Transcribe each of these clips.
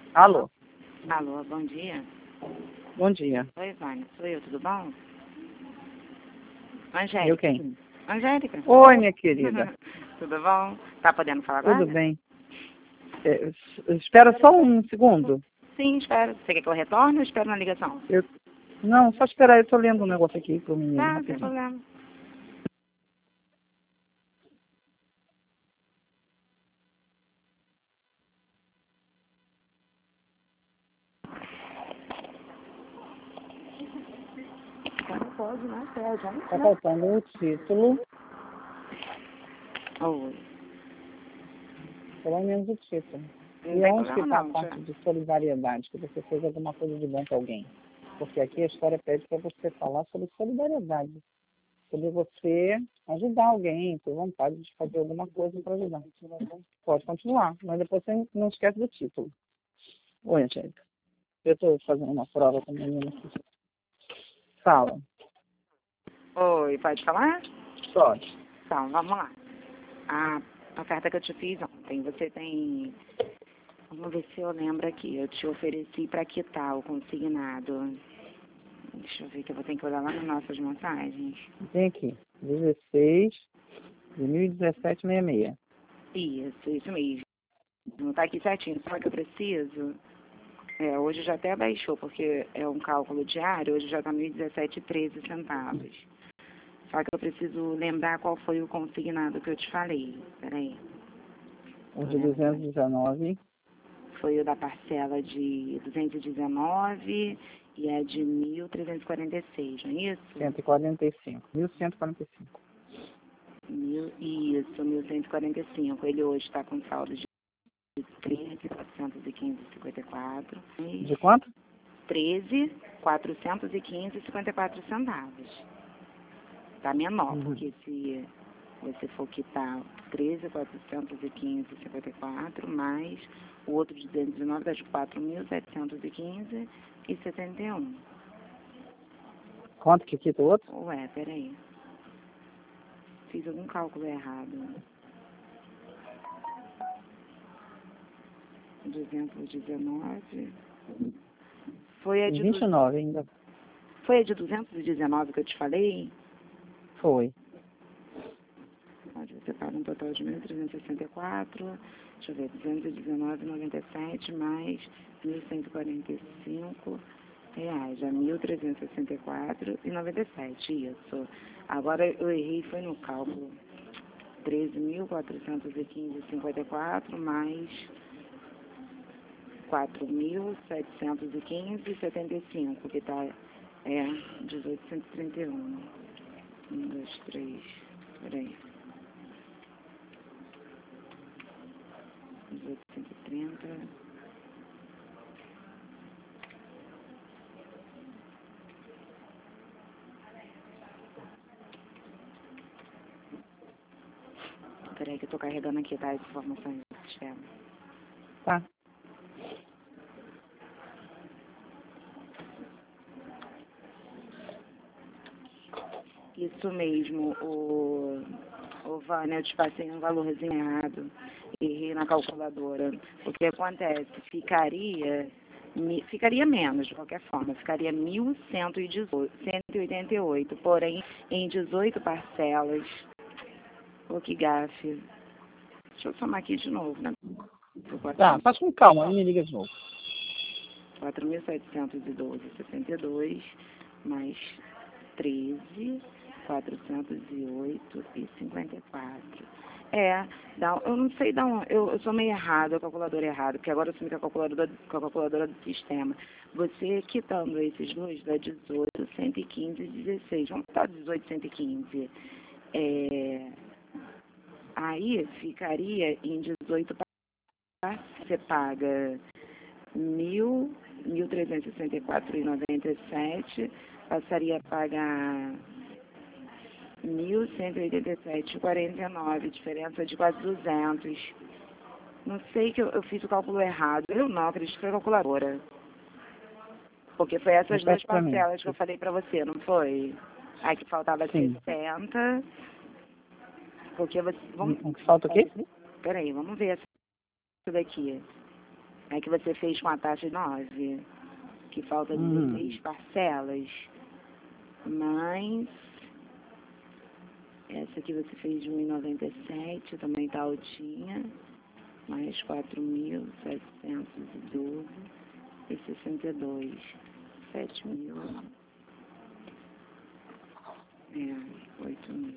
Alô? Alô, bom dia. Bom dia. Oi, Vânia, sou eu, tudo bom? Eu Angélica. quem? Angélica. Oi, minha querida. Tudo bom? Tá podendo falar agora? Tudo bem? Espera só um segundo. Sim, espero. Você quer que eu retorne ou espero na ligação? Não, só esperar, eu tô lendo um negócio aqui pro menino. Tá, sem Rapidinho. problema. Não pode, né? Tá faltando o título, Oi. pelo menos o título. Não E tem onde que problema está a não, parte tia. de solidariedade, que você fez alguma coisa de bom para alguém? Porque aqui a história pede para você falar sobre solidariedade. Sobre você ajudar alguém, ter vontade de fazer alguma coisa para ajudar. Pode continuar, mas depois você não esquece do título. Oi, Angélica. Eu estou fazendo uma prova com a menina aqui. Fala. Oi, pode falar? Pode. Então, vamos lá. A carta que eu te fiz ontem, você tem... Vamos ver se eu lembro aqui. Eu te ofereci para quitar o consignado. Deixa eu ver que eu vou ter que olhar lá nas nossas mensagens. Tem aqui. 16 de 2017-66. Isso mesmo. Não tá aqui certinho. Só que eu preciso... hoje já até baixou, porque é um cálculo diário. Hoje já está 1.017,13 centavos. Só que eu preciso lembrar qual foi o consignado que eu te falei. Peraí. O de 219. Foi o da parcela de 219 e a de 1.346, não é isso? 145. 1145. Isso, 1.145. Ele hoje está com saldo de 13.415,54. De quanto? 13.415,54 centavos. Está menor, porque se você for quitar 13.415,54 mais o outro de 219 dá de 4.715,71. Quanto que quita o outro? Ué, peraí. Fiz algum cálculo errado. 219. Foi a de 29 ainda. Foi a de 219 que eu te falei? Foi. Onde você paga um total de 1.364, deixa eu ver, 219,97 mais 1.145 reais, é 1.364,97, isso. Agora eu errei, foi no cálculo. 13.415,54 mais 4.715,75, que tá 1831. 1, 2, 3, peraí. 1830. Peraí que eu tô carregando aqui, tá? As informações do sistema. Tá. Isso mesmo, o Vânia, eu te passei um valorzinho errado. Errei na calculadora. O que acontece? Ficaria menos, de qualquer forma. Ficaria 1.188, porém, em 18 parcelas. Pô, que gafe. Deixa eu somar aqui de novo, né? Tá, faz com calma, aí me liga de novo. 4.712,62 mais 13.408,54. Eu não sei dar um. Eu sou meio errado, a calculadora errada, porque agora eu sumi com a calculadora do sistema. Você quitando esses dois dá 18.115,16. Vamos botar 18.115. Aí ficaria em 18 você paga 1.364,97, passaria a pagar 1.187,49, diferença de quase 200. Não sei que eu fiz o cálculo errado. Eu não acredito que foi a calculadora. Porque foi essas duas parcelas que eu falei pra você, não foi? Aí que faltava 60. Porque você... Falta o quê? Peraí, vamos ver essa daqui. É que você fez com a taxa 9, que falta 16 parcelas. Mas essa aqui você fez de 1,97, também tá altinha. Mais 4.712,62. 7.000. 8.000.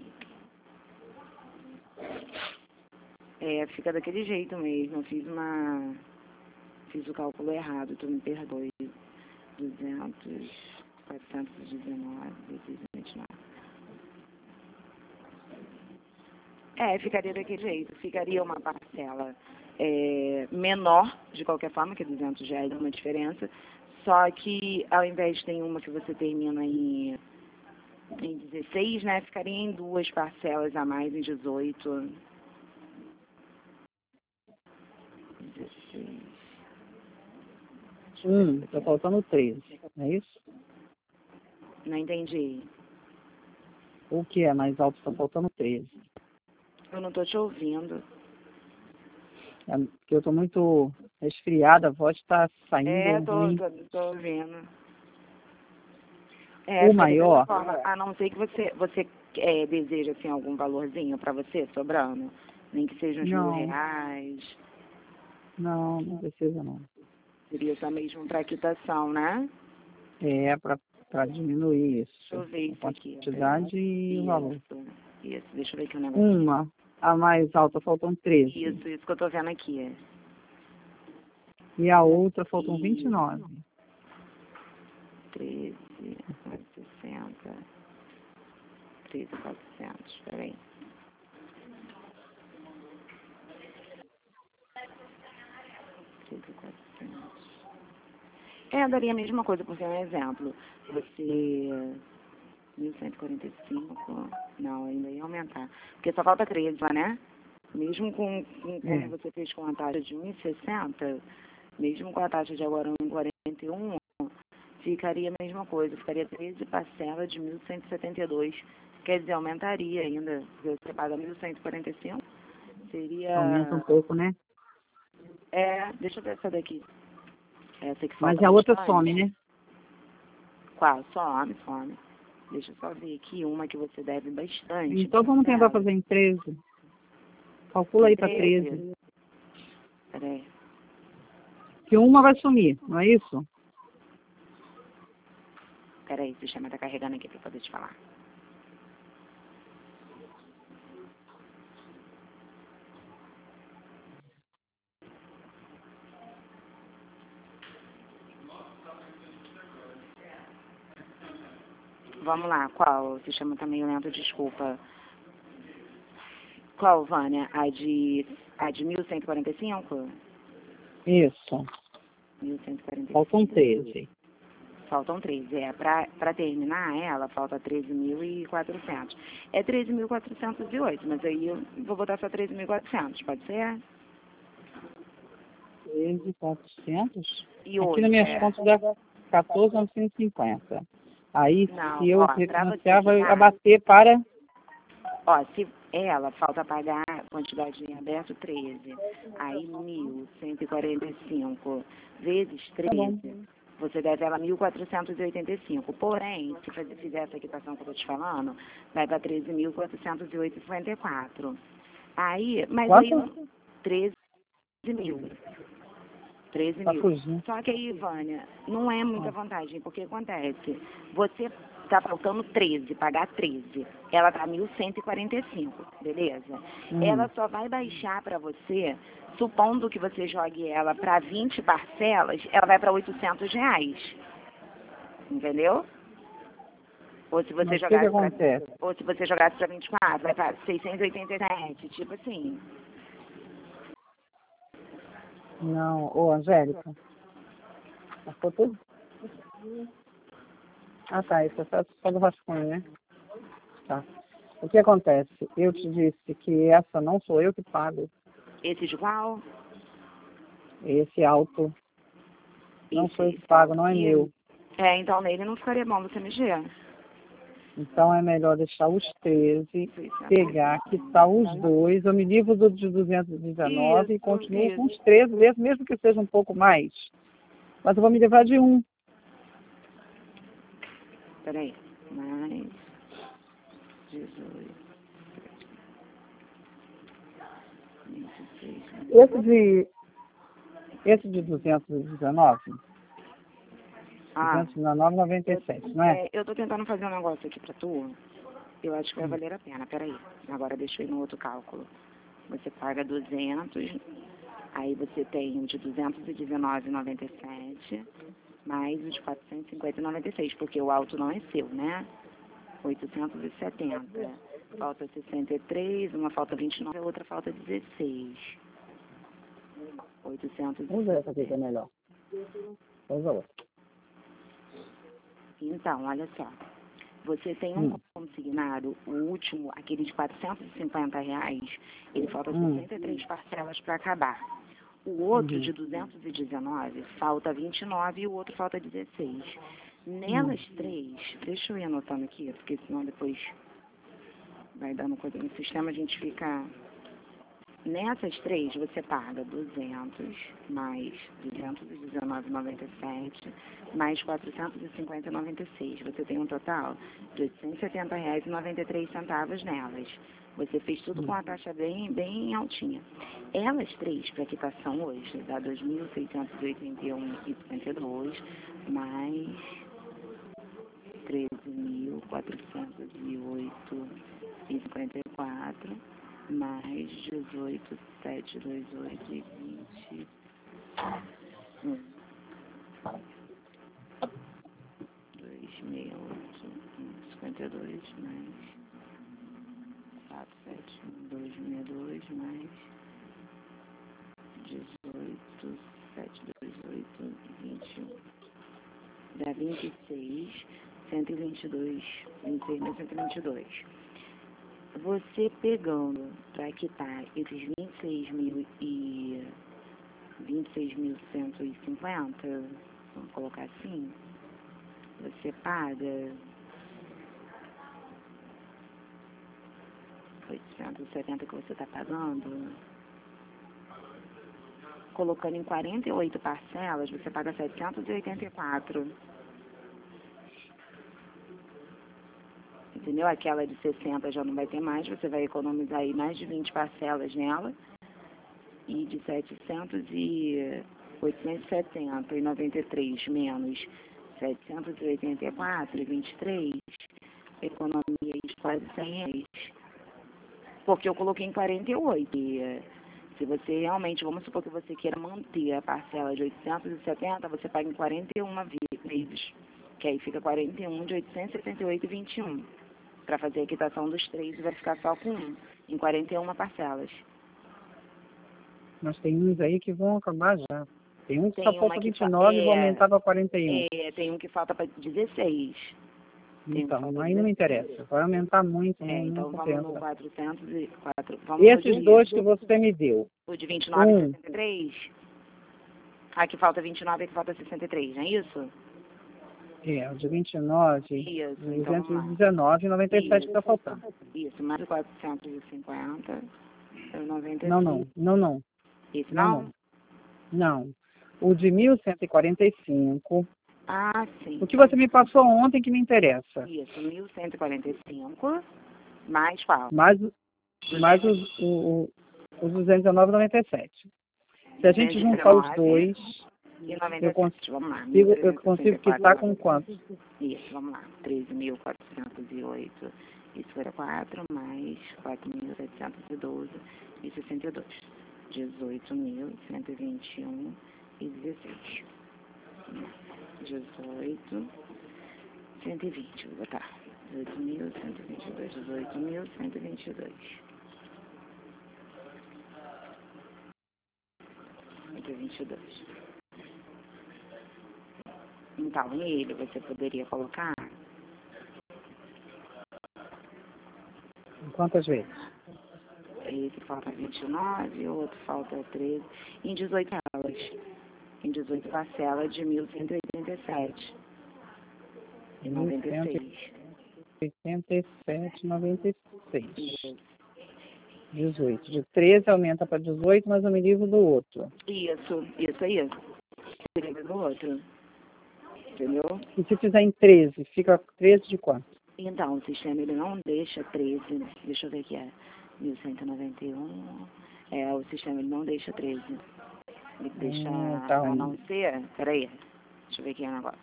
Fica daquele jeito mesmo. Fiz o cálculo errado, tu me perdoe. 419,29. Ficaria daquele jeito. Ficaria uma parcela menor, de qualquer forma, que R$200 é uma diferença. Só que, ao invés de ter uma que você termina em 16, né, ficaria em 2 parcelas a mais, em 18. 16. Tá faltando 13, não é isso? Não entendi. O que é mais alto? Tá faltando 13. Eu não tô te ouvindo. É porque eu tô muito resfriada, a voz tá saindo ruim. Tô ouvindo. O maior? Forma, a não ser que você deseja assim, algum valorzinho para você sobrando, nem que seja uns R$1.000. Não precisa não. Seria só mesmo para quitação, né? Para diminuir isso. Deixa eu ver isso aqui. Quantidade e o valor. Isso, deixa eu ver aqui o negócio. A mais alta, faltam 13. Isso que eu tô vendo aqui. E a outra faltam 29. 13,60. 13,400, peraí. Daria a mesma coisa, porque é um exemplo. Você... 1.145, não, ainda ia aumentar. Porque só falta 13, né? Mesmo como você fez com a taxa de 1,60, mesmo com a taxa de agora 1,41, ficaria a mesma coisa. Ficaria 13 parcelas de 1.172. Quer dizer, aumentaria ainda. Porque você paga 1.145, seria... Aumenta um pouco, né? Deixa eu ver essa daqui. Essa que falta. Mas a outra some, né? Qual? Some. Deixa eu só ver aqui uma que você deve bastante. Então vamos tentar fazer em 13. Calcula aí para 13. Peraí. Que uma vai sumir, não é isso? Peraí, o sistema tá carregando aqui para poder te falar. Vamos lá, qual? O sistema tá meio lento, desculpa. Qual, Vânia? A de 1.145? Isso. 1.145. Faltam 13. Faltam 13, para terminar ela, falta 13.400. É 13.408, mas aí eu vou botar só 13.400, pode ser? 13.400? E aqui nas minhas contas dá 14.950. Aí, não, se eu ó, refinanciar, vai abater para... Ó, se ela falta pagar quantidade em aberto 13, aí 1.145 vezes 13, você deve ela 1.485. Porém, se fizer essa quitação que eu tô te falando, vai para 13.408,54. Aí, mas aí 13 mil. 13 mil. Só que aí, Vânia, não é muita vantagem, porque acontece, você tá faltando 13, pagar 13. Ela tá 1.145, beleza? Ela só vai baixar para você, supondo que você jogue ela para 20 parcelas, ela vai para R$800. Entendeu? Ou se você jogasse para 24, vai para 687, tipo assim. Não, Angélica. Ficou tudo? Tá, isso é só do rascunho, né? Tá. O que acontece? Eu te disse que essa não sou eu que pago. Esse de qual? Esse alto não sou eu que pago, não é meu. Então nele não ficaria bom você mexer. Então é melhor deixar os 13, pegar, quitar os dois, eu me livro do de 219 e continuo com os 13, mesmo que seja um pouco mais. Mas eu vou me livrar de um. Peraí, mais 18, 26. Esse de 219? 219,97, não é? Eu tô tentando fazer um negócio aqui pra tu. Eu acho que vai valer a pena. Peraí. Agora deixa eu ir no outro cálculo. Você paga 200, aí você tem o de 219,97, mais o de 450,96, porque o alto não é seu, né? 870. Falta 63, uma falta 29, a outra falta 16. 800. Vamos ver essa aqui que é melhor. Vamos a outra. Então, olha só. Você tem um consignado, o último, aquele de R$450, ele falta 63 parcelas para acabar. O outro de 219, falta 29 e o outro falta 16. Nelas três, deixa eu ir anotando aqui, porque senão depois vai dando coisa no sistema, a gente fica... Nessas três, você paga 200, mais 219,97, mais 450,96. Você tem um total de R$870,93 nelas. Você fez tudo com a taxa bem altinha. Elas três, para quitação hoje, dá R$2.681,52, mais 13.408,54, mais 18.728 e 20. 2.608,52, mais 4.712,62, mais 18.728 e 21. Dá 26.122. Você pegando para quitar esses 26.150, vamos colocar assim, você paga 870 que você está pagando. Colocando em 48 parcelas, você paga 784. Entendeu? Aquela de 60 já não vai ter mais, você vai economizar aí mais de 20 parcelas nela. E de 870,93 menos 784,23, economia aí de quase R$100. Porque eu coloquei em 48. E, se você realmente, vamos supor que você queira manter a parcela de 870, você paga em 41 vezes. Que aí fica 41 de 878,21. Para fazer a quitação dos três, vai ficar só com um, em 41 parcelas. Mas tem uns aí que vão acabar já. Tem um que só falta 29 e vou aumentar para 41. Tem um que falta para 16. Então, aí não me interessa. Vai aumentar muito, então não vamos compensa. no 404. Esses dois que você me deu. O de 29 e 63? Aqui falta 29 e aqui falta 63, não é isso? O de 29, isso, 219 e 97 que está faltando. Isso, mais 450 e 96. Não. Isso não? Não. O de 1.145. Ah, sim. O que você me passou ontem que me interessa. Isso, 1.145, mais qual? Mais os 219,97. Se a gente juntar os dois, eu consigo quitar com quanto? Isso, vamos lá. 13.408 e 54, mais 4.712 e 62. 18.121 e 16. 18.120, vou botar. 18.122, 18.122. 122. Então, ele você poderia colocar? Quantas vezes? Esse falta 29, o outro falta 13. Em 18 parcelas. Em 18 parcelas de 1.187. E 96. 87,96. Isso. 18. De 13 aumenta para 18, mas eu me livro do outro. Isso aí. Se livra do outro. Entendeu? E se fizer em 13, fica 13 de quanto? Então, o sistema ele não deixa 13. Deixa eu ver aqui, 1191. O sistema ele não deixa 13. Ele deixa Tá a não ser. Peraí. Deixa eu ver aqui o negócio.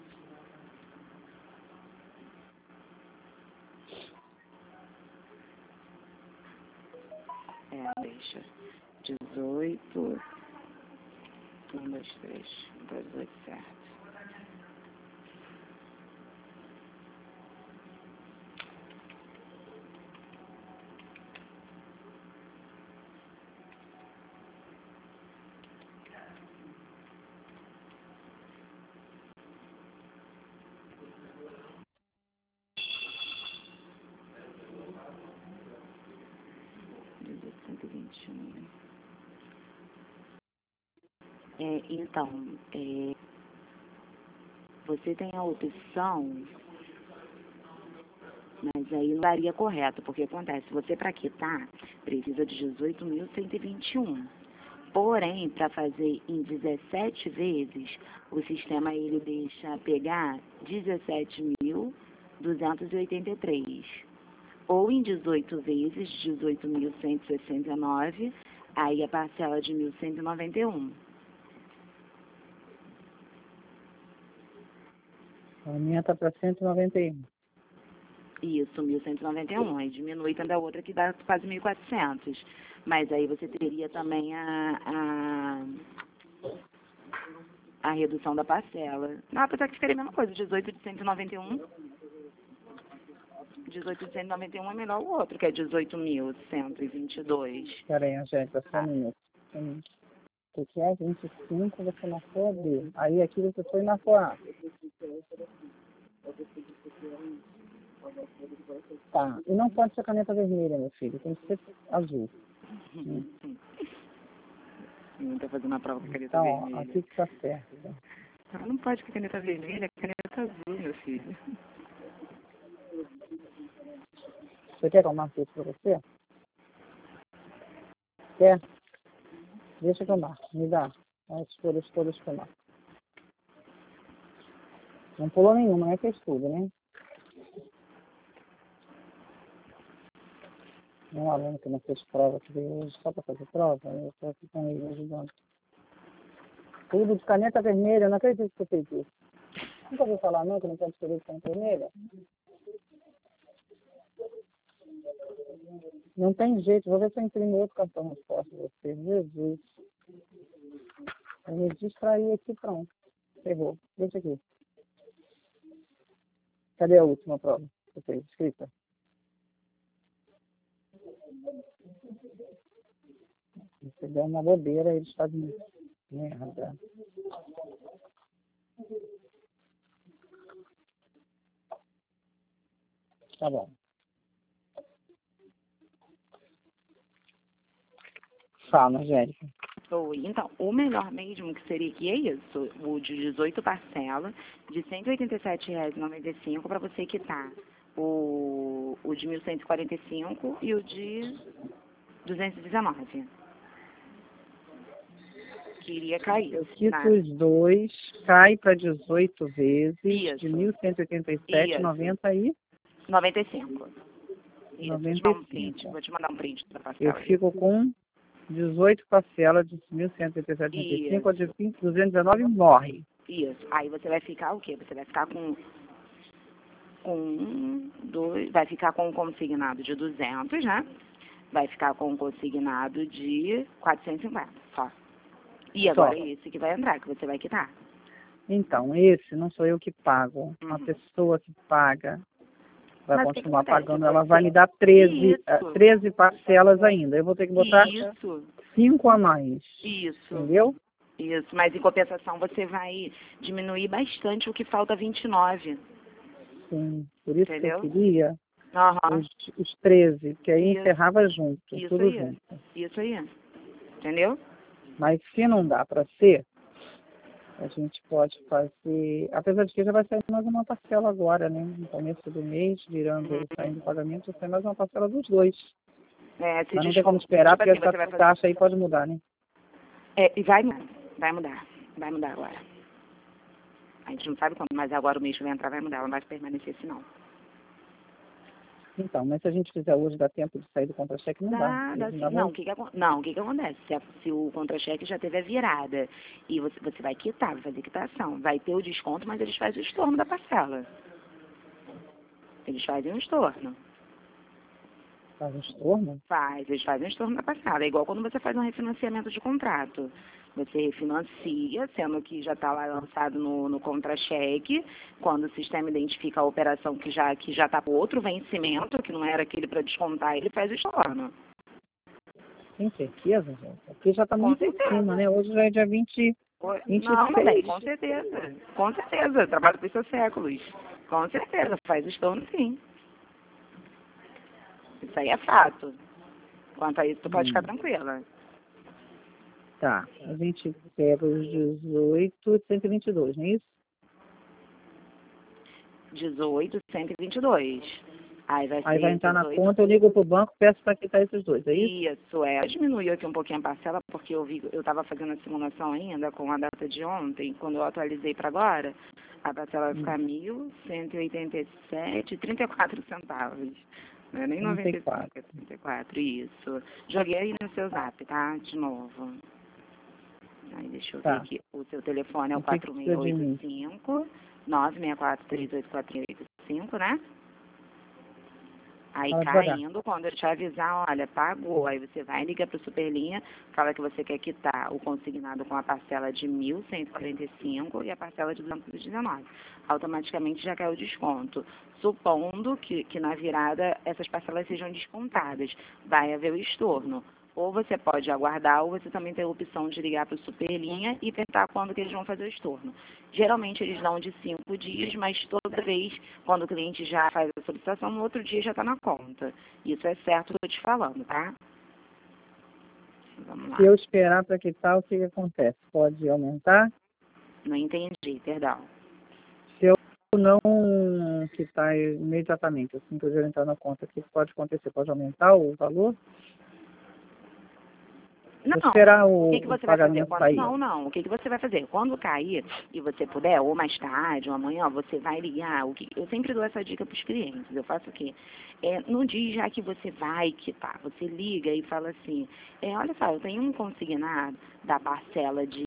Deixa. 18. 1, 2, 3. 18, certo. Então, você tem a opção, mas aí não daria correto, porque acontece, você para quitar precisa de 18.121. Porém, para fazer em 17 vezes, o sistema ele deixa pegar 17.283. Ou em 18 vezes, 18.169, aí a parcela de 1.191. Aumenta para 191. Isso, 1.191. Aí diminui também a outra que dá quase 1.400. Mas aí você teria também a redução da parcela. Não, apesar que ficaria a mesma coisa, 18 de 191. 18 de 191 é melhor o outro, que é 18.122. Espera aí, Angélica, só um minuto. Porque é 25, você marcou a B. Aí aqui você foi na sua A. Tá. E não pode ser caneta vermelha, meu filho. Tem que ser azul. Não tá fazendo a prova com a caneta Então, vermelha. aqui que tá certo. Não pode com a caneta vermelha, é caneta azul, meu filho. Você quer que eu marque isso pra você? Quer? Deixa que eu marco. Me dá. As cores todas que eu marco. Não pulou nenhuma, é que é estudo, né? Um aluno que não fez prova, que veio hoje só para fazer prova, eu estou aqui com ele ajudando. Tudo de caneta vermelha, eu não acredito que você fez isso. Nunca ouviu falar não, que não pode escrever de caneta vermelha? Não tem jeito, vou ver se eu imprimo outro cartão resposta de você. Jesus. Eu me distraí aqui, pronto. Ferrou. Deixa aqui. Cadê a última prova que você fez? Escrita. Você deu uma bobeira, eles fazem merda. Tá bom. Fala, Angélica. Então, o melhor mesmo que seria que é isso, o de 18 parcela, de R$ 187,95 para você quitar o de 1.145 e o de 219. Que iria cair. Eu quito os dois, cai para 18 vezes, Isso. de 1.187,90 e 95. Isso, 95. vou te mandar um print da parcela. Eu fico com 18 parcelas de 1.187,95, a de 219 morre. Isso. Aí você vai ficar o quê? Você vai ficar vai ficar com um consignado de 200, né? Vai ficar com um consignado de 450, só. E agora é esse que vai entrar, que você vai quitar. Então, esse não sou eu que pago. A pessoa que paga vai continuar pagando. Ela vai me dar 13 parcelas ainda. Eu vou ter que botar 5 a mais. Isso. Entendeu? Isso. Mas em compensação você vai diminuir bastante o que falta 29. Sim. Por isso entendeu? que eu queria os 13, que aí encerrava junto. Tudo junto. Isso aí. Entendeu? Mas se não dá para ser, A gente pode fazer, apesar de que já vai sair mais uma parcela agora, né? No começo do mês, virando, saindo o pagamento, vai sair mais uma parcela dos dois. Se Mas não tem como esperar, tipo porque assim, essa você vai fazer... taxa aí pode mudar, né? E vai mudar agora. A gente não sabe quando, mas agora o mês que vai entrar vai mudar, ela não vai permanecer assim não. Então, mas se a gente fizer hoje, dá tempo de sair do contra-cheque? Não dá. Dá sim. Não, o que que acontece? Se o contra-cheque já teve a virada e você vai quitar, vai fazer quitação, vai ter o desconto, mas eles fazem o estorno da parcela. Eles fazem o estorno. Faz um estorno? Eles fazem o estorno da parcela. É igual quando você faz um refinanciamento de contrato. Você refinancia, sendo que já está lá lançado no contra-cheque. Quando o sistema identifica a operação que já está com outro vencimento, que não era aquele para descontar, ele faz o estorno. Tem certeza, gente? Porque já está Com muito em certeza. cima, né? Hoje já é dia 26. Não, bem, com certeza. Com certeza. Trabalho por seus séculos. Com certeza. Faz o estorno, sim. Isso aí é fato. Quanto a isso, tu pode ficar tranquila. Tá. A gente pega os 18, 122, não é isso? 18.122. Aí Vai entrar 18... na conta, eu ligo pro banco, peço para quitar esses dois, é isso? Isso, diminuiu aqui um pouquinho a parcela, porque eu estava fazendo a simulação ainda com a data de ontem, quando eu atualizei para agora, a parcela vai ficar 1.187,34 centavos. Não é nem 95, é 34, isso. Joguei aí no seu zap, tá? De novo. Aí deixa eu ver aqui. O seu telefone é o 4685 964384885, né? Aí caindo, quando eu te avisar, olha, pagou, aí você vai ligar para o Superlinha, fala que você quer quitar o consignado com a parcela de 1.145 e a parcela de 219. Automaticamente já cai o desconto. Supondo que na virada essas parcelas sejam descontadas, vai haver o estorno. Ou você pode aguardar, ou você também tem a opção de ligar para o Superlinha e perguntar quando que eles vão fazer o estorno. Geralmente eles dão de 5 dias, mas toda vez, quando o cliente já faz a solicitação, no outro dia já está na conta. Isso é certo que eu estou te falando, tá? Vamos lá. Se eu esperar para quitar, o que acontece? Pode aumentar? Não entendi, perdão. Se eu não quitar imediatamente, assim que eu já entrar na conta, o que pode acontecer? Pode aumentar o valor? Não, esperar o que você vai fazer? Sair. Não. O que você vai fazer? Quando cair e você puder, ou mais tarde, ou amanhã, você vai ligar. Eu sempre dou essa dica para os clientes. Eu faço o quê? No dia já que você vai quitar, você liga e fala assim, olha só, eu tenho um consignado da parcela de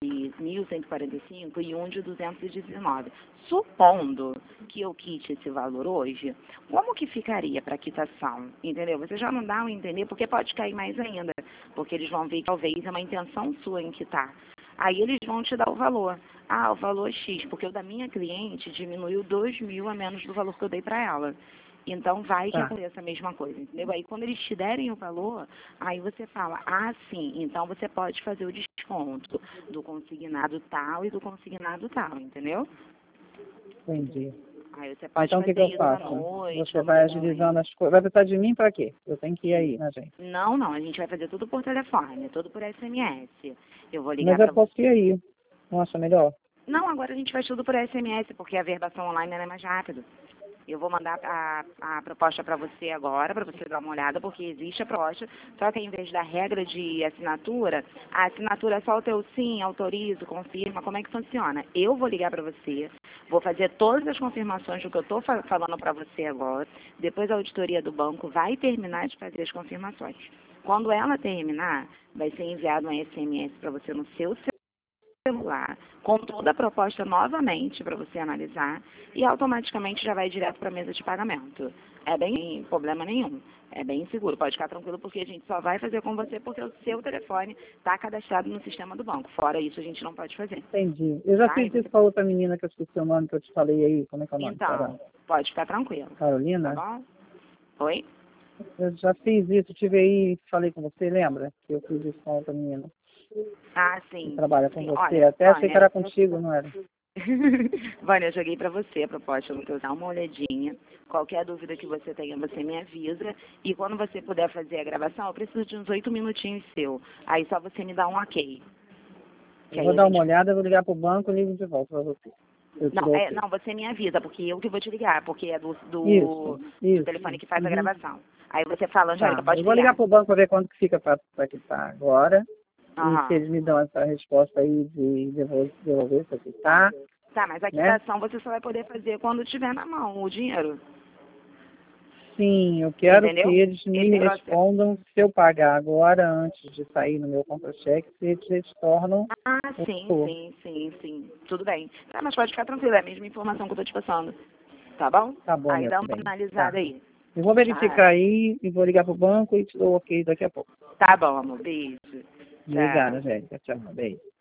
1.145 e um de 219. Supondo que eu quite esse valor hoje, como que ficaria para quitação? Entendeu? Você já não dá um entender, porque pode cair mais ainda, porque eles vão ver que talvez é uma intenção sua em quitar. Aí eles vão te dar o valor. O valor X, porque o da minha cliente diminuiu 2.000 a menos do valor que eu dei para ela. Então, vai que aconteça a mesma coisa, entendeu? Aí, quando eles te derem o valor, aí você fala, sim, então você pode fazer o desconto do consignado tal e do consignado tal, entendeu? Entendi. Aí você pode então, fazer o que eu isso faço? à noite. Você vai agilizando as coisas. Vai precisar de mim para quê? Eu tenho que ir aí, né, gente? Não, a gente vai fazer tudo por telefone, tudo por SMS. Eu vou ligar Mas eu posso ir aí. Não acha melhor? Não, agora a gente faz tudo por SMS, porque a verbação online é mais rápido. Eu vou mandar a proposta para você agora, para você dar uma olhada, porque existe a proposta, só que em vez da regra de assinatura, a assinatura é só o teu sim, autorizo, confirma, como é que funciona? Eu vou ligar para você, vou fazer todas as confirmações do que eu estou falando para você agora, depois a auditoria do banco vai terminar de fazer as confirmações. Quando ela terminar, vai ser enviado um SMS para você no seu celular, com toda a proposta novamente para você analisar e automaticamente já vai direto para a mesa de pagamento. É bem problema nenhum, é bem seguro, pode ficar tranquilo porque a gente só vai fazer com você porque o seu telefone está cadastrado no sistema do banco. Fora isso a gente não pode fazer. Entendi. Eu já fiz isso com a outra menina que eu esqueci o nome que eu te falei aí, como é que é o nome? Então, pode ficar tranquilo. Carolina? Tá bom? Oi? Eu já fiz isso, tive aí e falei com você, lembra? Que eu fiz isso com a outra menina. Sim. Que trabalha com você. Olha, Até achei que era contigo, não era? Vânia, eu joguei para você a proposta, vou dar uma olhadinha. Qualquer dúvida que você tenha, você me avisa. E quando você puder fazer a gravação, eu preciso de uns 8 minutinhos seu. Aí só você me dá um ok. Que Eu aí vou a dar gente... uma olhada, vou ligar pro banco e ligo de volta para você. Eu te Não, dou ok. não, você me avisa, porque eu que vou te ligar, porque é do Isso. telefone que faz a Uhum. gravação. Aí você fala, Angélica, Tá. pode Eu vou ligar ligar. pro banco para ver quanto que fica para quitar agora. E se Aham. eles me dão essa resposta aí de devolver, se eu quitar, Tá, mas a né? quitação você só vai poder fazer quando tiver na mão o dinheiro. Sim, eu quero que Entendeu? eles me Esse processo. respondam se eu pagar agora, antes de sair no meu contra-cheque, se eles retornam Ah, o sim, valor. sim, sim, sim. Tudo bem. Tá, mas pode ficar tranquila, é a mesma informação que eu tô te passando. Tá bom? Tá bom, Aí meu dá uma bem. analisada Tá. aí. Eu vou Tá, verificar aí e vou ligar pro banco e te dou ok daqui a pouco. tá bom, amor. Beijo. Obrigada, Tchau. Jéssica. Tchau, beijo.